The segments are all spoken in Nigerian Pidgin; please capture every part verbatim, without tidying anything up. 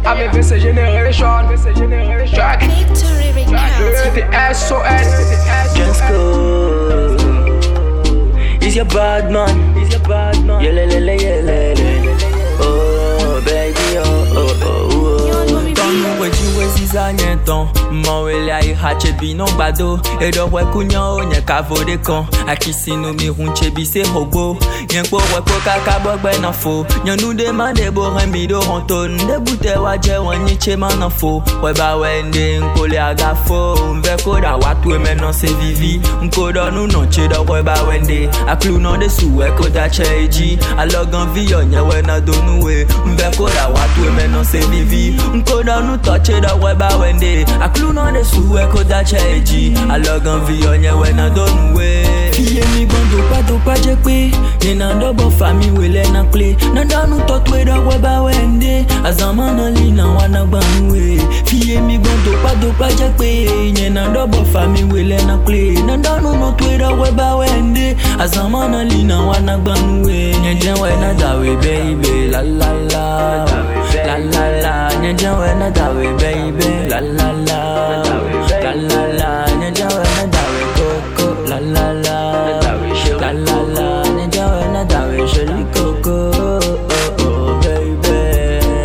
Avec V C Generation, Jack, Dirty S O N, Just go. He's your bad man. He's your bad man. Yeah, le, le, le, yeah, le, le. Oh, baby, oh, oh, oh, oh. Tonu wejiwe zizanye ton Mawele ai hache bi non bado Edo we kunya o nye kavode kon Akisi no mi hunche bi se hobo Nyen po we po kaka bogbe na fo Nyen nou demande bo remi do honton De bute waje wanyi che man fo We ba wende nkole aga fo Mve koda watu e menon se vivi Nkoda nou non che da we ba wende Aklu non de sou we koda che eji Alogan vi yo nye we na donu we Mve koda watu e menon se vivi Nkoda nou touche da we ba wende Aklu non de sou we koda che eji Alogan vi yo nye we na donu we Fiye mi gondo pa do pa jekwe Yena dobo fami wele na kle Nanda nou totwe da we ba wende Azamana li na wana banwe Fiye mi gondo pa do pa jekwe Yena dobo fami wele na kle Nanda nou totwe da we ba wende Azamana li na wana banwe Nyenjen we na dawe baby La la la La la la Nyenjen we na dawe baby La la la La la la Nyenjen we na dawe koko La la la La la la Nyenjen we na dawe joli koko Oh oh baby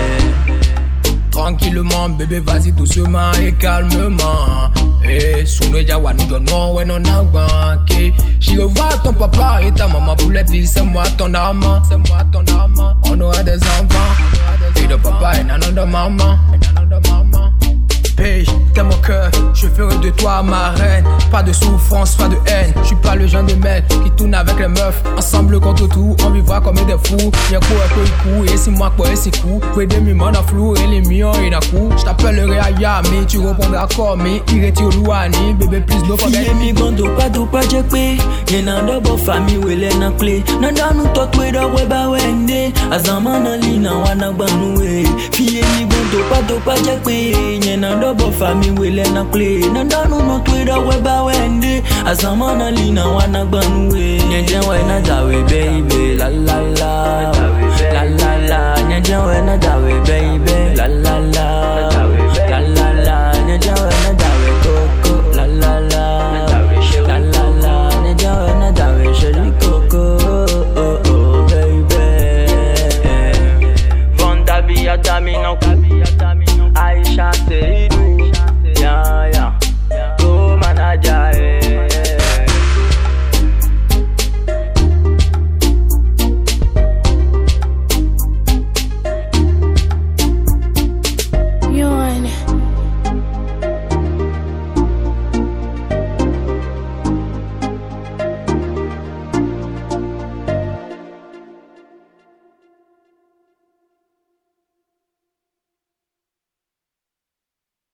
Tranquillement bébé vas-y doucement et calmement. Eh, sous le jawa nous donnons ouais non banqué. J'y revois ton papa et ta maman pour les petits, c'est moi ton amant, c'est moi ton amant. On aura des enfants, et de papa et nanon de maman, et nanon de maman. Hey, t'es mon cœur, je ferai de toi ma reine. Pas de souffrance, pas de haine. Je suis pas le genre de mec qui tourne avec les meufs. Ensemble contre tout, on vivra comme des fous. Y'a quoi un peu de coup, et c'est moi quoi, et c'est coup. Peu de mi mon flou, et les miens, et d'un coup. J't'appellerai à Yami, tu répondras comme mais il est Louani, bébé plus d'eau. Fiye mi gondo pa do pa jekwe Yena dobo fami wele na kle Nanda nou totwe da we ba wende Azamana li na wana banwe Fiye mi gondo pa do pa jekwe Yena dobo fami wele na kle Nanda nou totwe da we ba wende Azamana li na wana banwe Nyenjen we na dawe baby La la la La la